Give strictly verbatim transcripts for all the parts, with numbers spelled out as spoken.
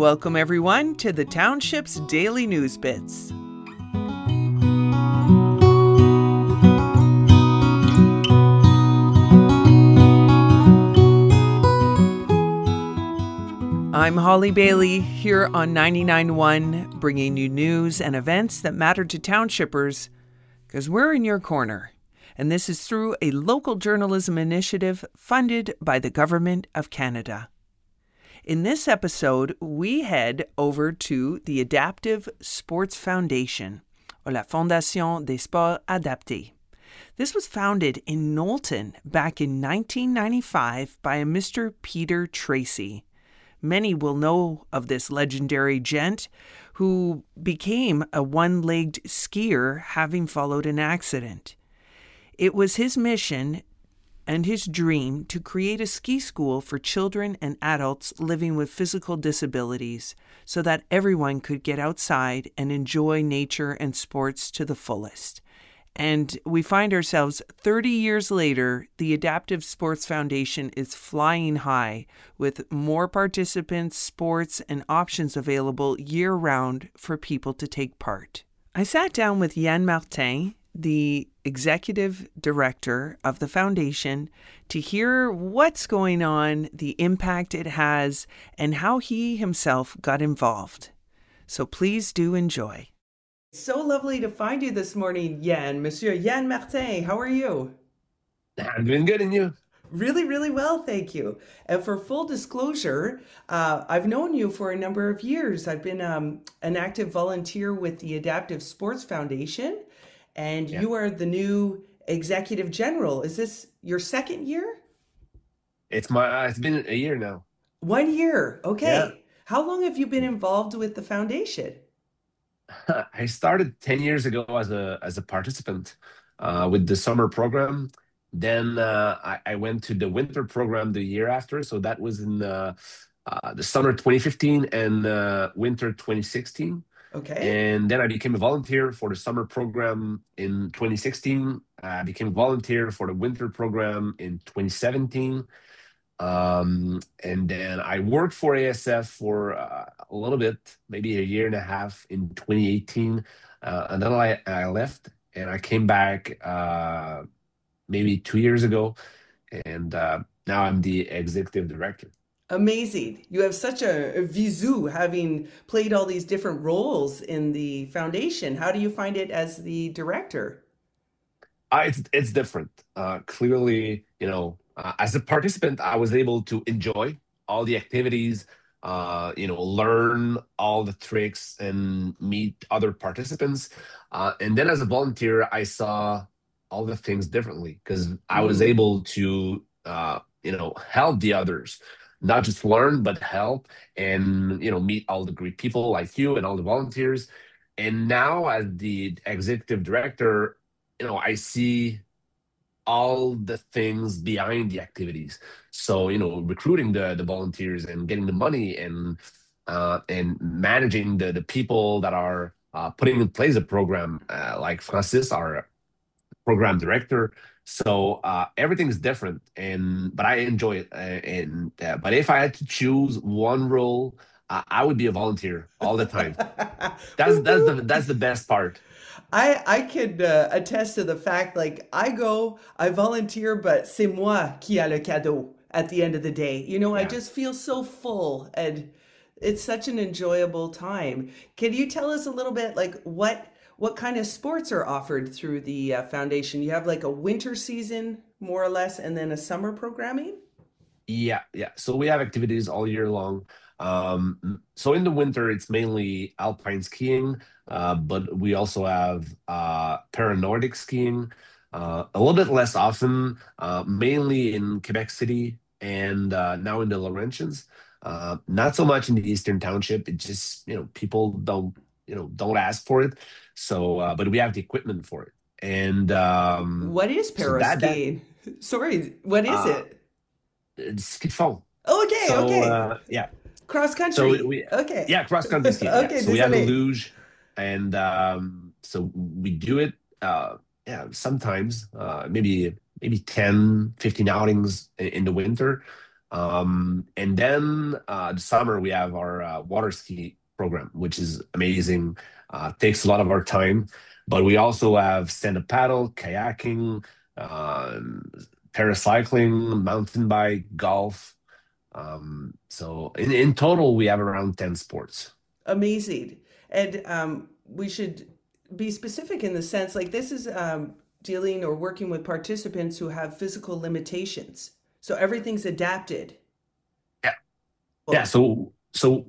welcome everyone to the Township's Daily News Bits. I'm Holly Bailey here on ninety-nine point one, bringing you news and events that matter to townshippers, because we're in your corner. And this is through a local journalism initiative funded by the Government of Canada. In this episode, we head over to the Adaptive Sports Foundation, or la Fondation des Sports Adaptés. This was founded in Knowlton back in nineteen ninety-five by a Mister Peter Tracy. Many will know of this legendary gent who became a one-legged skier having followed an accident. It was his mission and his dream to create a ski school for children and adults living with physical disabilities so that everyone could get outside and enjoy nature and sports to the fullest. And we find ourselves thirty years later, the Adaptive Sports Foundation is flying high with more participants, sports, and options available year-round for people to take part. I sat down with Yann Martin, the executive director of the foundation, to hear what's going on, the impact it has, and how he himself got involved. So please do enjoy. So lovely to find you this morning, Yann. Monsieur Yann Martin, how are you? I'm doing good, and you? Really, really well, thank you. And for full disclosure, uh, I've known you for a number of years. I've been um, an active volunteer with the Adaptive Sports Foundation, and Yeah. you are the new executive general. Is this your second year? It's my. Uh, it's been a year now. One year, okay. Yeah. How long have you been involved with the foundation? I started ten years ago as a as a participant uh, with the summer program. Then uh, I, I went to the winter program the year after. So that was in uh, uh, the summer twenty fifteen and uh, winter twenty sixteen. Okay. And then I became a volunteer for the summer program in twenty sixteen. I became a volunteer for the winter program in twenty seventeen. Um, and then I worked for A S F for uh, a little bit, maybe a year and a half in twenty eighteen. Uh, and then I, I left and I came back uh, maybe two years ago. And uh, now I'm the executive director. Amazing. You have such a, a visu, having played all these different roles in the foundation. How do you find it as the director? Uh, it's it's different. Uh, clearly, you know, uh, as a participant, I was able to enjoy all the activities, uh, you know, learn all the tricks and meet other participants. Uh, and then as a volunteer, I saw all the things differently because I was Mm. able to, uh, you know, help the others, not just learn, but help and, you know, meet all the great people like you and all the volunteers. And now as the executive director, you know, I see all the things behind the activities. So, you know, recruiting the the volunteers and getting the money and uh, and managing the the people that are uh, putting in place a program, uh, like Francis, our program director. So uh, everything is different, and but I enjoy it. Uh, and uh, but if I had to choose one role, uh, I would be a volunteer all the time. That's that's the Woohoo! that's the best part. I I could uh, attest to the fact, like, I go, I volunteer, but c'est moi qui a le cadeau at the end of the day. You know, I Yeah. just feel so full, and it's such an enjoyable time. Can you tell us a little bit, like, what what kind of sports are offered through the uh, foundation? You have like a winter season, more or less, and then a summer programming? Yeah, yeah. So we have activities all year long. Um, so in the winter, it's mainly alpine skiing, uh, but we also have uh, para-Nordic skiing, uh, a little bit less often, uh, mainly in Quebec City and uh, now in the Laurentians. Uh, not so much in the Eastern Township. It just, you know, people don't, you know, don't ask for it. So, uh, but we have the equipment for it. And um, What is so para that that skiing? Sorry, what is uh, it? it's ski de fond. Okay, So okay. uh, yeah, Cross so country. we Okay. yeah, cross country skiing. Yeah, Okay, so we have a désolé. luge, and um, so we do it. Uh, yeah, sometimes uh, maybe maybe ten, fifteen outings in, in the winter. Um, and then uh, the summer we have our uh, water ski program, which is amazing. Uh, takes a lot of our time, but we also have stand-up paddle, kayaking, um, paracycling, mountain bike, golf. Um, so in, in total, we have around ten sports. Amazing. And um, we should be specific in the sense like this is um, dealing or working with participants who have physical limitations. So everything's adapted. Yeah. Yeah. Well, So so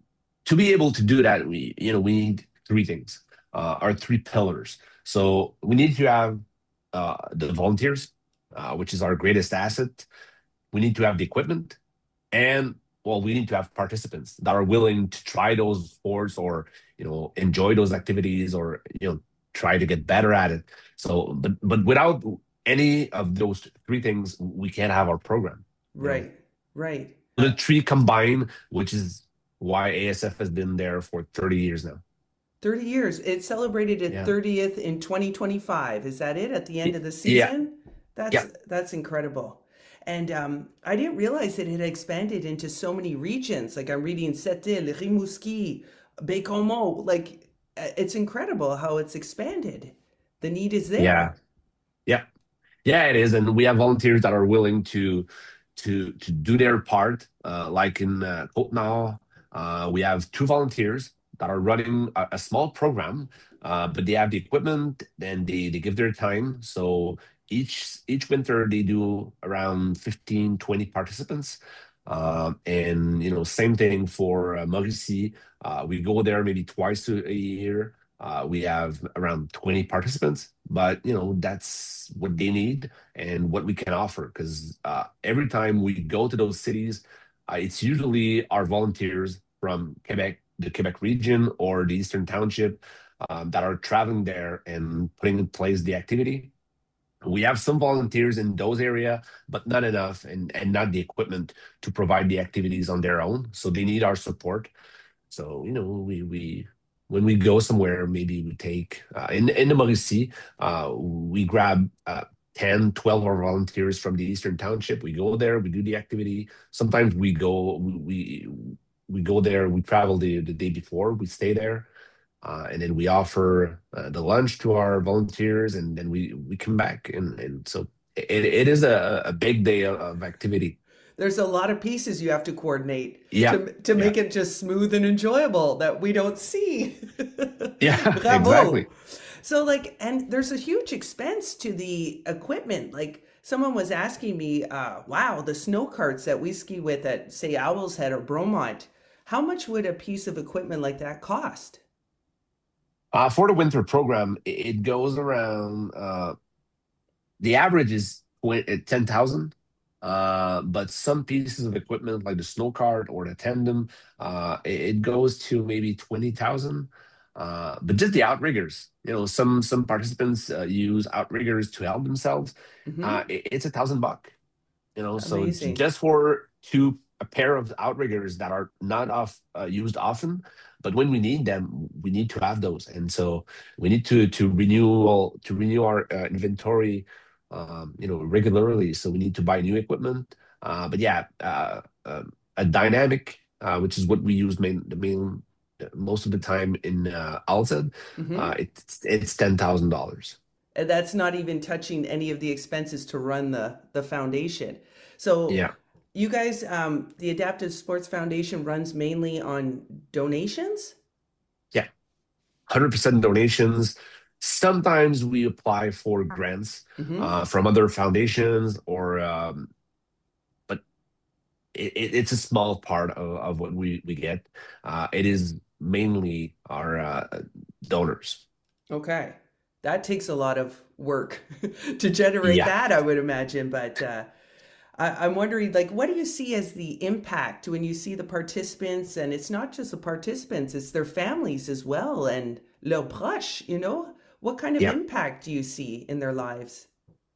to be able to do that, we you know we need three things, uh, our three pillars. So we need to have uh, the volunteers, uh, which is our greatest asset. We need to have the equipment, and well, we need to have participants that are willing to try those sports or you know enjoy those activities or you know try to get better at it. So, but but without any of those three things, we can't have our program. You know, right, right. the Uh, three combined, which is why A S F has been there for thirty years now. thirty years. It celebrated its Yeah. thirtieth in twenty twenty-five. Is that it at the end Y- of the Yeah. season? That's Yeah. that's incredible. And um, I didn't realize it had expanded into so many regions. Like I'm reading Sept-Îles, Rimouski, Baie-Comeau. Like uh, it's incredible how it's expanded. The need is Yeah. there. Yeah. Yeah, it is, and we have volunteers that are willing to to to do their part. Uh, like in uh, Côte-Nord, uh, we have two volunteers that are running a, a small program, uh, but they have the equipment and they they give their time. So each each winter they do around fifteen twenty participants. Um, and you know, same thing for uh, Mauricie. Uh, we go there maybe twice a a year. Uh, we have around twenty participants, but you know that's what they need and what we can offer. Because uh, every time we go to those cities, uh, it's usually our volunteers from Quebec, the Quebec region, or the Eastern Township um, that are traveling there and putting in place the activity. We have some volunteers in those area, but not enough, and and not the equipment to provide the activities on their own. So they need our support. So, you know, we we when we go somewhere, maybe we take uh, in in the Mauricie, uh, we grab uh, ten, twelve of our volunteers from the Eastern Township. We go there, we do the activity. Sometimes we go we we, we go there, we travel the, the day before, we stay there, uh, and then we offer uh, the lunch to our volunteers, and then we we come back, and and so it, it is a, a big day of, of activity. There's a lot of pieces you have to coordinate Yeah, to to yeah, make it just smooth and enjoyable that we don't see. yeah, Bravo. exactly. So like, and there's a huge expense to the equipment. Like someone was asking me, uh, wow, the snow carts that we ski with at say Owl's Head or Bromont, how much would a piece of equipment like that cost? Uh, for the winter program, it, it goes around. Uh, the average is ten thousand, uh, but some pieces of equipment like the snow cart or the tandem, uh, it, it goes to maybe twenty thousand. Uh, but just the outriggers, you know, some some participants uh, use outriggers to help themselves. Uh, Hmm. it, it's a thousand buck, you know, so j- Amazing. just for two a pair of outriggers that are not off uh, used often, but when we need them, we need to have those, and so we need to to renew to renew our uh, inventory, um, you know, regularly. So we need to buy new equipment. Uh, but yeah, uh, um, a dynamic, uh, which is what we use main the main uh, most of the time in uh, Alzad, uh, Hmm. it's it's ten thousand dollars. And that's not even touching any of the expenses to run the the foundation. So Yeah, you guys, um, the Adaptive Sports Foundation runs mainly on donations? yeah. one hundred percent donations. Sometimes we apply for grants Hmm. uh, from other foundations, or um, but it, it, it's a small part of, of what we, we get. Uh, it is mainly our uh, donors. Okay. That takes a lot of work to generate Yeah. that, I would imagine. But uh, I, I'm wondering, like, what do you see as the impact when you see the participants? And it's not just the participants, it's their families as well and leurs proches, you know? What kind of Yeah. impact do you see in their lives?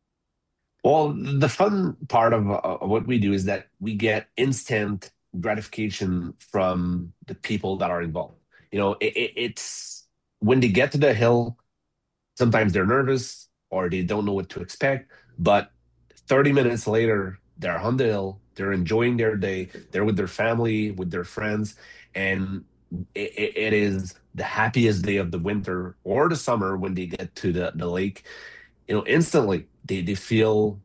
Well, the fun part of, uh, of what we do is that we get instant gratification from the people that are involved. You know, it, it, it's when they get to the hill, sometimes they're nervous or they don't know what to expect, but thirty minutes later, they're on the hill. They're enjoying their day. They're with their family, with their friends, and it, it is the happiest day of the winter or the summer when they get to the, the lake. You know, instantly they, they feel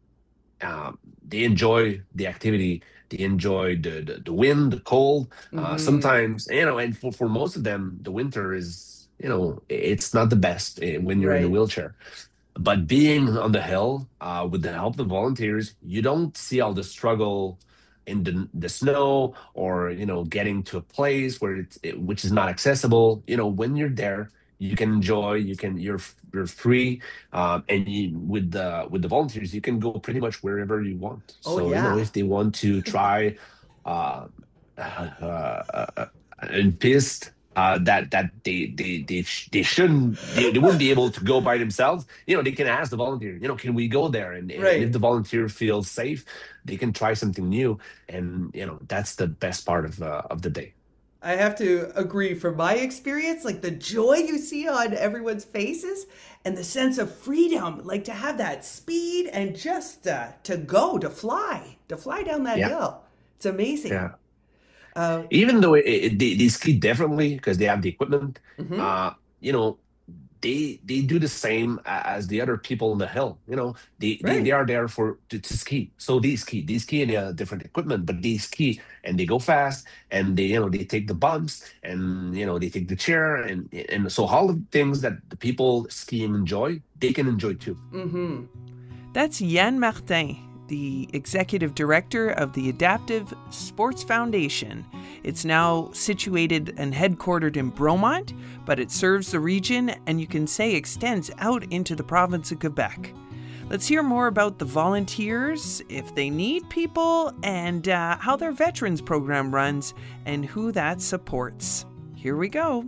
um, they enjoy the activity. They enjoy the, the, the wind, the cold. Uh, Mm-hmm. sometimes, you know, and for, for most of them, the winter is, you know, it's not the best eh, when you're in a Right. wheelchair. But being on the hill, uh, with the help of the volunteers, you don't see all the struggle in the, the snow, or you know, getting to a place where it's it, which is not accessible. You know, when you're there, you can enjoy. You can you're you're free, um, and you, with the with the volunteers, you can go pretty much wherever you want. Oh So you know, yeah. if they want to try, uh, uh, uh, uh, and pissed, uh, that that they they they sh- they shouldn't they, they wouldn't be able to go by themselves. You know, they can ask the volunteer. You know, can we go there? And and if Right. the volunteer feels safe, they can try something new. And you know, that's the best part of uh, of the day. I have to agree from my experience, like the joy you see on everyone's faces and the sense of freedom, like to have that speed and just uh, to go, to fly, to fly down that Yeah, hill. It's amazing. yeah. Uh, Even though it, it, they, they ski differently because they have the equipment, mhm. uh, you know, they they do the same as the other people on the hill. You know, they they, they Right. are there for to, to ski. So they ski, they ski in a different equipment, but they ski and they go fast, and they you know they take the bumps, and you know they take the chair, and and so all the things that the people skiing enjoy, they can enjoy too. Mm-hmm. That's Yann Martin, the executive director of the Adaptive Sports Foundation. It's now situated and headquartered in Bromont, but it serves the region and you can say extends out into the province of Quebec. Let's hear more about the volunteers, if they need people, and uh, how their veterans program runs and who that supports. Here we go.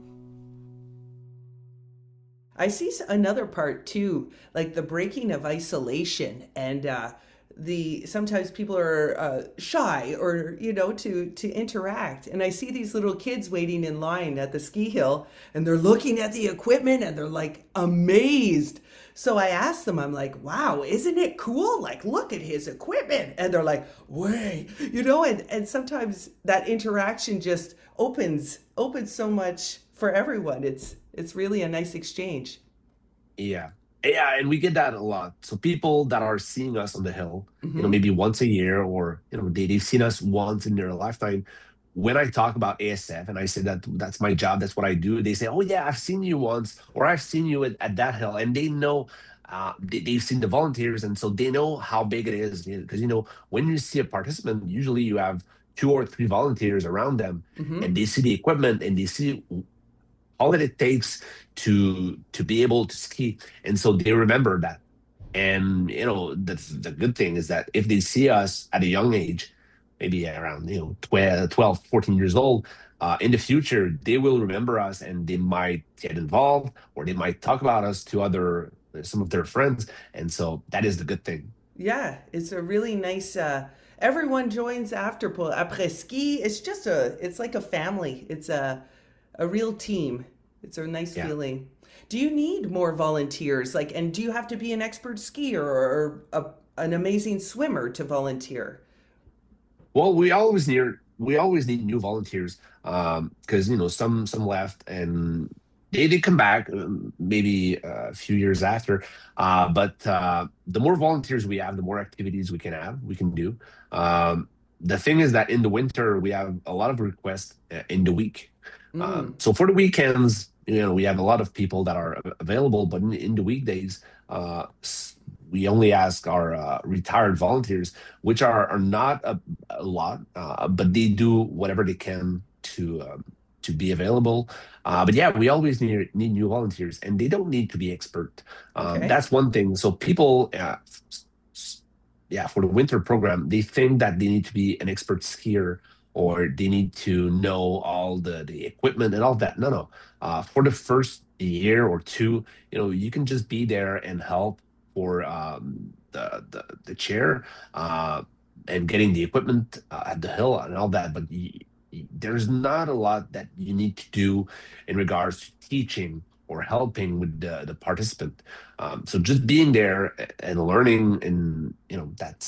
I see another part too, like the breaking of isolation and uh, the sometimes people are uh, shy or you know to to interact. And I see these little kids waiting in line at the ski hill, and they're looking at the equipment and they're like amazed. So I asked them, I'm like, wow, isn't it cool? Like, look at his equipment. And they're like, wait, you know, and, and sometimes that interaction just opens opens so much for everyone. It's it's really a nice exchange. Yeah. Yeah, and we get that a lot. So people that are seeing us on the hill, you know, Mm-hmm. maybe once a year, or you know, they, they've seen us once in their lifetime. When I talk about A S F and I say that that's my job, that's what I do, they say, "Oh yeah, I've seen you once, or I've seen you at, at that hill," and they know. Uh, they, they've seen the volunteers, and so they know how big it is. Because you know, when you see a participant, usually you have two or three volunteers around them, Mm-hmm. and they see the equipment, and they see all that it takes to to be able to ski, and so they remember that. And you know, the the good thing is that if they see us at a young age, maybe around you know twelve, twelve, fourteen years old, uh, in the future they will remember us, and they might get involved, or they might talk about us to other some of their friends, and so that is the good thing. Yeah, it's a really nice. Uh, everyone joins after pool après ski. It's just a. It's like a family. It's a a real team. It's a nice Yeah. feeling. Do you need more volunteers? Like, and do you have to be an expert skier or a, an amazing swimmer to volunteer? Well, we always need we always need new volunteers, um, because you know some some left, and they they come back, um, maybe uh, a few years after. Uh, but uh, the more volunteers we have, the more activities we can have we can do. Um, the thing is that in the winter we have a lot of requests uh, in the week. Um, Mm, so for the weekends, you know, we have a lot of people that are a- available, but in, in the weekdays, uh, s- we only ask our uh, retired volunteers, which are are not a, a lot, uh, but they do whatever they can to um, to be available. Uh, but yeah, we always need need new volunteers, and they don't need to be expert. Um, okay. that's one thing. So people, uh, s- s- yeah, for the winter program, they think that they need to be an expert skier, or they need to know all the the equipment and all that. No, no. Uh, for the first year or two, you know, you can just be there and help for um, the, the the chair, uh, and getting the equipment uh, at the hill and all that. But y y there's not a lot that you need to do in regards to teaching or helping with the, the participant. Um, so just being there and learning, and you know, that's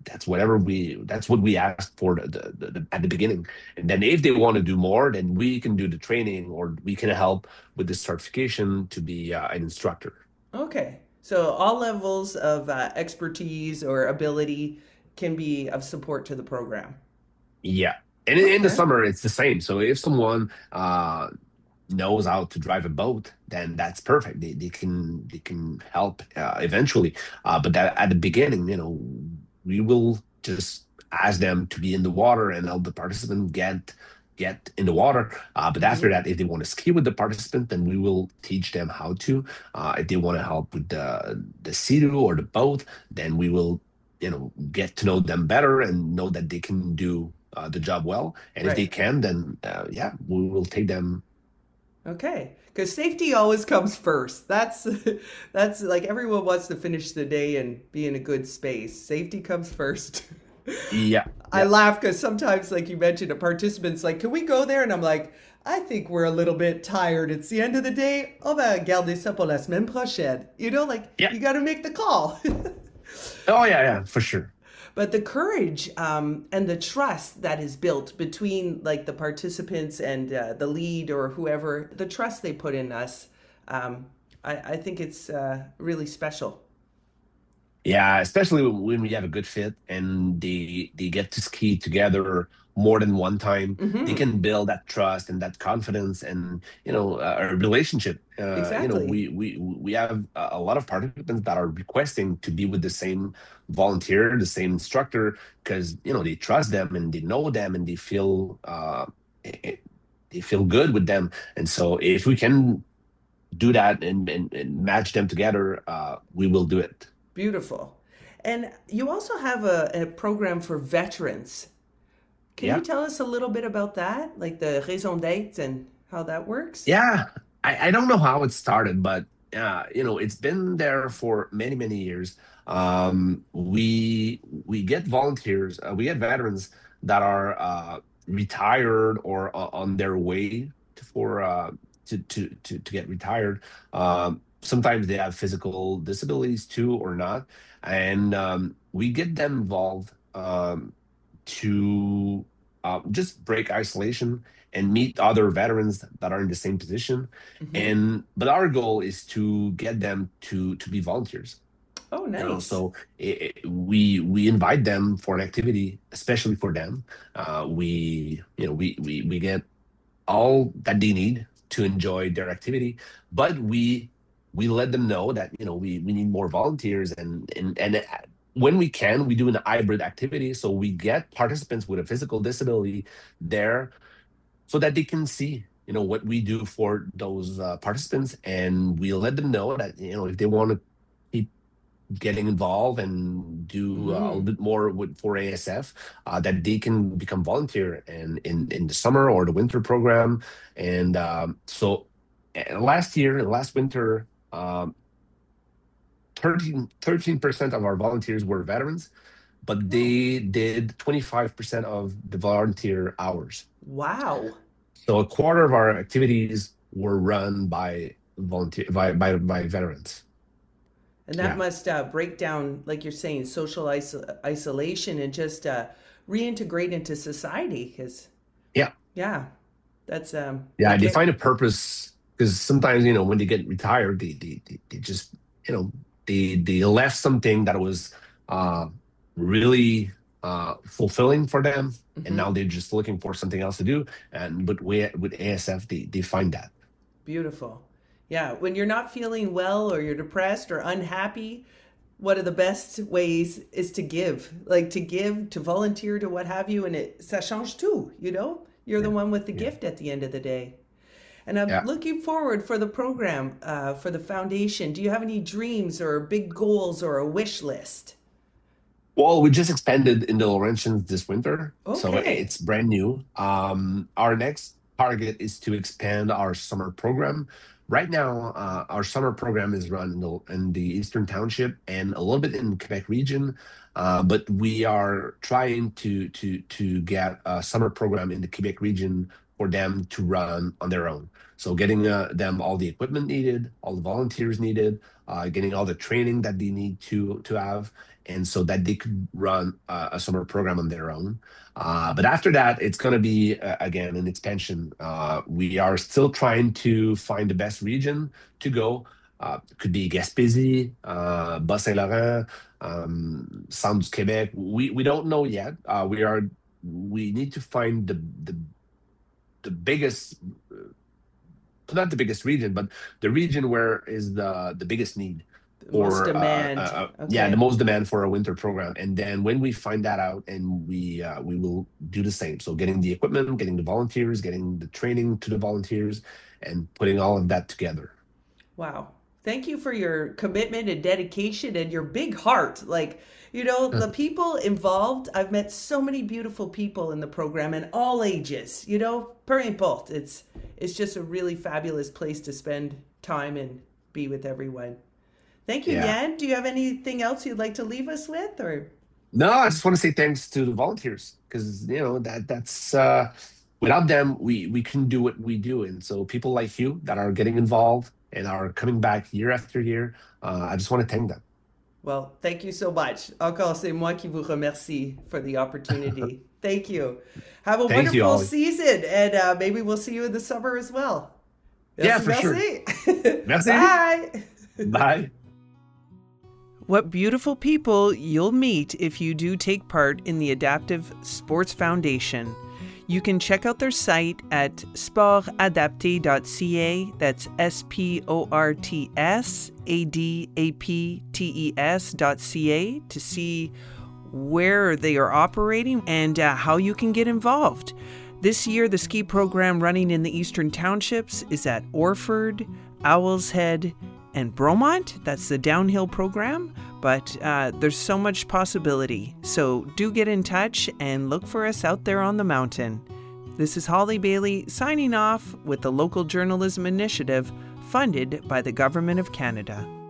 that's whatever we that's what we asked for the, the, the, at the beginning. And then if they want to do more, then we can do the training, or we can help with the certification to be uh, an instructor. Okay. So all levels of uh, expertise or ability can be of support to the program. Yeah. And in, in the Okay. summer, it's the same. So if someone uh, knows how to drive a boat, then that's perfect. They, they can they can help uh, eventually. Uh, but that, at the beginning, you know, we will just ask them to be in the water and help the participant get get in the water. Uh, but Hmm. after that, if they want to ski with the participant, then we will teach them how to. Uh, if they want to help with the the sea-doo or the boat, then we will, you know, get to know them better and know that they can do uh, the job well. And if they Right. can, then uh, yeah, we will take them. Okay. Because safety always comes first. That's that's like everyone wants to finish the day and be in a good space. Safety comes first. Yeah, I yeah, laugh because sometimes, like you mentioned, a participant's like, "Can we go there?" And I'm like, "I think we're a little bit tired. It's the end of the day. On va garder ça pour la semaine prochaine." You know, like yeah. you got to make the call. Oh yeah, yeah, for sure. But the courage um, and the trust that is built between like the participants and uh, the lead or whoever, the trust they put in us, um, I, I think it's uh, really special. Yeah, especially when we have a good fit and they they get to ski together more than one time, they Hmm. can build that trust and that confidence and, you know, a a relationship. Uh, you know, Exactly. we we we have a a lot of participants that are requesting to be with the same volunteer, the same instructor, because, you know, they trust them and they know them and they feel uh eh, eh, they feel good with them. And so if we can do that and and, and match them together, uh, we will do it. Beautiful. And you also have a, a program for veterans. Can you Yeah. tell us a little bit about that? Like the raison d'etre and how that works? Yeah, I, I don't know how it started, but uh, you know, it's been there for many, many years. Um, we we get volunteers, uh, we get veterans that are uh, retired or uh, on their way to, for uh, to, to to to get retired. Um, sometimes they have physical disabilities too, or not, and um, we get them involved um, to uh, just break isolation and meet other veterans that are in the same position. Hmm. And but our goal is to get them to to be volunteers. Oh, You know, nice. so it, it- we we invite them for an activity, especially for them. Uh, we you know we we we get all that they need to enjoy their activity, but we we let them know that, you know, we we need more volunteers, and and and when we can, we do an hybrid activity. So we get participants with a physical disability there so that they can see, you know, what we do for those uh, participants, and we let them know that, you know, if they want to keep getting involved and do uh, a little Hmm. bit more with for A S F, uh, that they can become volunteer and in in the summer or the winter program. And um, so uh, last year, last winter, um, thirteen thirteen percent of our volunteers were veterans, but Oh, they did twenty-five percent of the volunteer hours. wow. So a quarter of our activities were run by volunteer by by, by veterans. And that Yeah. must uh, break down, like you're saying, social iso- isolation and just uh, reintegrate into society. Because, Yeah. yeah, that's um, Yeah. like They it. find a purpose because sometimes, you know, when they get retired, they they, they, they just, you know, they they left something that was uh really uh fulfilling for them, and Hmm. now they're just looking for something else to do. And but with with A S F, they they find that. Beautiful. Yeah, when you're not feeling well or you're depressed or unhappy, one of the best ways is to give, like to give, to volunteer, to what have you, and it ça change tout, you know? You're the Yeah. one with the Yeah. gift at the end of the day. And I'm Yeah. looking forward for the program, uh, for the foundation. Do you have any dreams or big goals or a wish list? Well, we just expanded in the Laurentians this winter, so Okay. it's brand new. Um, our next target is to expand our summer program. Right now, uh, our summer program is run in the, in the Eastern Township and a little bit in Quebec region, uh, but we are trying to to to get a summer program in the Quebec region for them to run on their own. So getting uh, them all the equipment needed, all the volunteers needed, uh, getting all the training that they need to to have, and so that they could run uh, a summer program on their own. Uh, but after that, it's going to be uh, again an expansion. Uh, we are still trying to find the best region to go. Uh, could be Gaspésie, uh, Bas-Saint-Laurent, um, Centre du Québec. We we don't know yet. Uh, we are we need to find the the the biggest, not the biggest region, but the region where is the the biggest need. The most Or uh, demand. uh, Okay. yeah, the most demand for a winter program. And then when we find that out, and we uh, we will do the same. So getting the equipment, getting the volunteers, getting the training to the volunteers, and putting all of that together. Wow. Thank you for your commitment and dedication and your big heart. Like, you know, the people involved, I've met so many beautiful people in the program in all ages, you know, peu importe. It's, it's just a really fabulous place to spend time and be with everyone. Thank you, Yeah. Yan. Do you have anything else you'd like to leave us with, or? No, I just want to say thanks to the volunteers, because you know that that's uh, without them we we couldn't do what we do. And so people like you that are getting involved and are coming back year after year, uh, I just want to thank them. Well, thank you so much. Encore, c'est moi qui vous remercie for the opportunity. Thank you. Have a Thank you, wonderful Ollie. season, and uh, maybe we'll see you in the summer as well. Yeah, for sure. Merci. Merci. Bye. Bye. What beautiful people you'll meet if you do take part in the Adaptive Sports Foundation. You can check out their site at sport adapté dot c a. That's S P O R T S A D A P T E S dot C A to see where they are operating and uh, how you can get involved. This year, the ski program running in the Eastern Townships is at Orford, Owl's Head, and Bromont. That's the downhill program, but uh, there's so much possibility. So do get in touch and look for us out there on the mountain. This is Holly Bailey signing off with the Local Journalism Initiative funded by the Government of Canada.